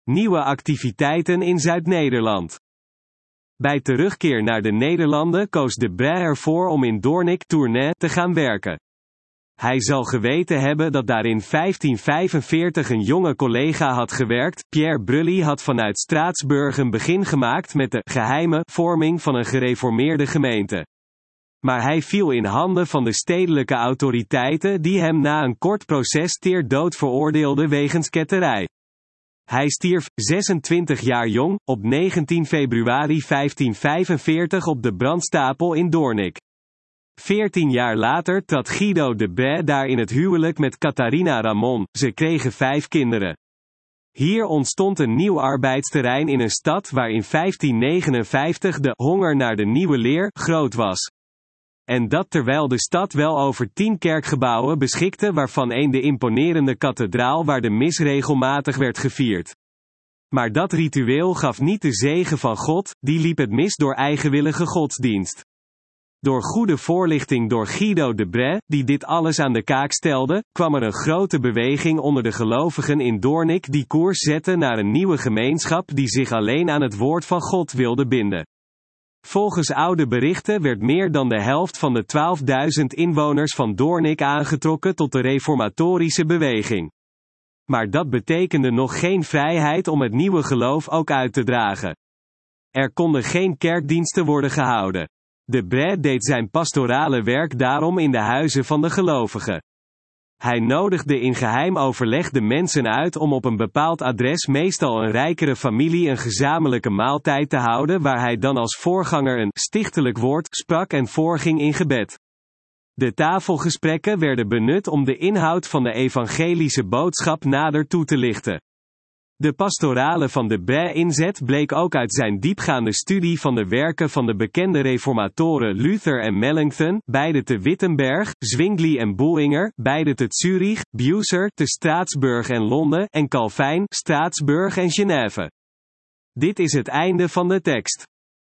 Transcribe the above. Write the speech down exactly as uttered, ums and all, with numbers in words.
Nieuwe activiteiten in Zuid-Nederland. Bij terugkeer naar de Nederlanden koos De Brij ervoor om in Doornik, Tournai, te gaan werken. Hij zal geweten hebben dat daar in vijftien vijfenveertig een jonge collega had gewerkt. Pierre Brully had vanuit Straatsburg een begin gemaakt met de geheime vorming van een gereformeerde gemeente. Maar hij viel in handen van de stedelijke autoriteiten die hem na een kort proces ter dood veroordeelden wegens ketterij. Hij stierf, zesentwintig jaar jong, op negentien februari vijftien vijfenveertig op de brandstapel in Doornik. Veertien jaar later trad Guido de Brij daar in het huwelijk met Catharina Ramon. Ze kregen vijf kinderen. Hier ontstond een nieuw arbeidsterrein in een stad waar in vijftien negenenvijftig de honger naar de nieuwe leer groot was. En dat terwijl de stad wel over tien kerkgebouwen beschikte, waarvan één de imponerende kathedraal waar de mis regelmatig werd gevierd. Maar dat ritueel gaf niet de zegen van God, die liep het mis door eigenwillige godsdienst. Door goede voorlichting door Guido de Brij, die dit alles aan de kaak stelde, kwam er een grote beweging onder de gelovigen in Doornik die koers zette naar een nieuwe gemeenschap die zich alleen aan het woord van God wilde binden. Volgens oude berichten werd meer dan de helft van de twaalfduizend inwoners van Doornik aangetrokken tot de reformatorische beweging. Maar dat betekende nog geen vrijheid om het nieuwe geloof ook uit te dragen. Er konden geen kerkdiensten worden gehouden. De Brij deed zijn pastorale werk daarom in de huizen van de gelovigen. Hij nodigde in geheim overleg de mensen uit om op een bepaald adres, meestal een rijkere familie, een gezamenlijke maaltijd te houden waar hij dan als voorganger een stichtelijk woord sprak en voorging in gebed. De tafelgesprekken werden benut om de inhoud van de evangelische boodschap nader toe te lichten. De pastorale van de Brij inzet bleek ook uit zijn diepgaande studie van de werken van de bekende reformatoren Luther en Melanchthon, beide te Wittenberg, Zwingli en Bullinger, beide te Zurich, Bucer te Straatsburg en Londen, en Calvijn, Straatsburg en Genève. Dit is het einde van de tekst.